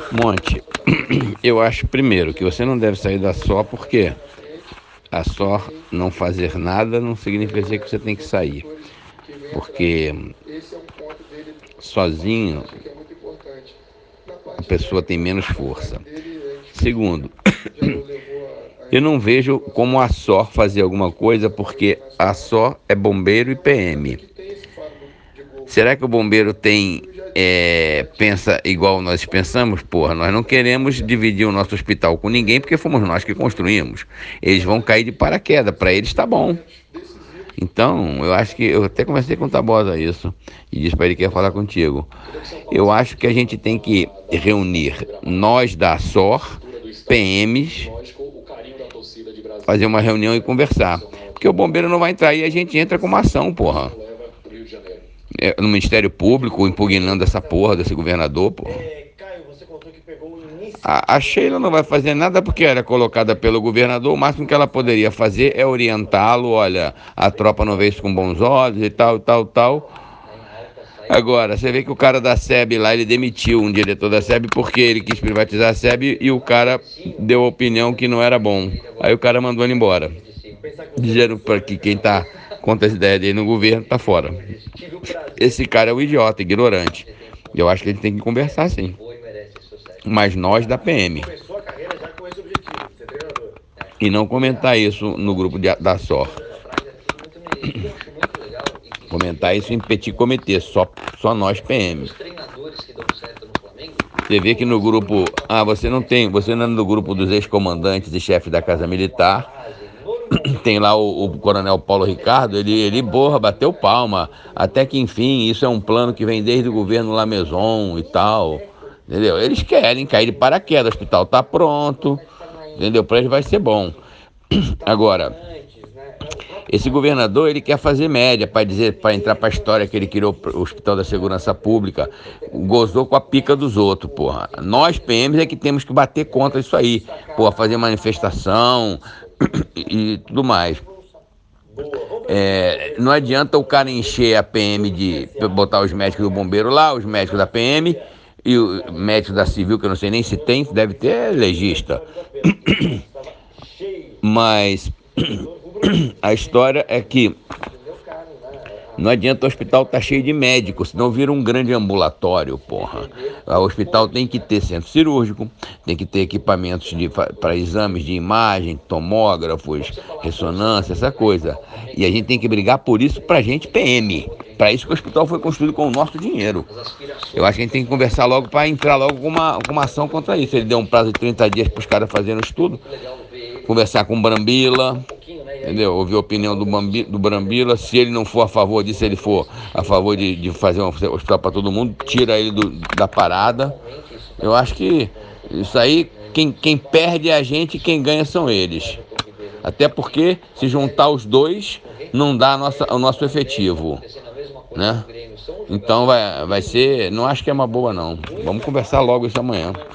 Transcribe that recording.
Monte, eu acho primeiro que você não deve sair da SO porque a SO não fazer nada não significa que você tem que sair. Porque sozinho a pessoa tem menos força. Segundo, eu não vejo como a SO fazer alguma coisa porque a SO é bombeiro e PM. Será que o bombeiro pensa igual nós pensamos? Porra, nós não queremos dividir o nosso hospital com ninguém porque fomos nós que construímos. Eles vão cair de paraquedas, para eles tá bom. Então, eu acho que, eu até conversei com o Tabosa isso, e disse para ele que ia falar contigo. Eu acho que a gente tem que reunir nós da SOR, PMs, fazer uma reunião e conversar. Porque o bombeiro não vai entrar e a gente entra com uma ação, porra. No Ministério Público, impugnando essa porra desse governador, porra. A Sheila não vai fazer nada porque era colocada pelo governador. O máximo que ela poderia fazer é orientá-lo. Olha, a tropa não vê isso com bons olhos e tal, tal, tal. Agora, você vê que o cara da SEB lá, ele demitiu um diretor da SEB porque ele quis privatizar a SEB e o cara deu a opinião que não era bom. Aí o cara mandou ele embora. Dizendo para que quem está contra essa ideia dele no governo está fora. Esse cara é um idiota, ignorante. Eu acho que a gente tem que conversar, sim. Mas nós da PM. E não comentar isso no grupo da SOR. Comentar isso em petit comitê, só nós PM. Você vê que no grupo... você não é no grupo dos ex-comandantes e chefes da Casa Militar. Tem lá o coronel Paulo Ricardo, ele bateu palma. Até que, enfim, isso é um plano que vem desde o governo Lameson e tal. Entendeu? Eles querem cair de paraquedas, o hospital está pronto. Entendeu? Para eles vai ser bom. Agora, esse governador, ele quer fazer média para entrar para a história que ele criou o Hospital da Segurança Pública. Gozou com a pica dos outros, porra. Nós, PMs, é que temos que bater contra isso aí. Porra, fazer manifestação e tudo mais. Não adianta o cara encher a PM de botar os médicos do bombeiro lá, os médicos da PM e o médico da civil, que eu não sei nem se tem, deve ter legista. Mas a história é que não adianta o hospital estar cheio de médicos, senão vira um grande ambulatório, porra. O hospital tem que ter centro cirúrgico, tem que ter equipamentos para exames de imagem, tomógrafos, ressonância, essa coisa. E a gente tem que brigar por isso pra gente PM. Para isso que o hospital foi construído com o nosso dinheiro. Eu acho que a gente tem que conversar logo para entrar logo com uma ação contra isso. Ele deu um prazo de 30 dias para os caras fazerem o estudo, conversar com o Brambila, entendeu? Ouvir a opinião do Brambila. Se ele não for a favor disso, se ele for a favor de fazer um hospital para todo mundo, tira ele da parada. Eu acho que isso aí, quem perde é a gente e quem ganha são eles. Até porque, se juntar os dois, não dá o nosso efetivo, né? Então vai ser... Não acho que é uma boa, não. Vamos conversar logo isso amanhã.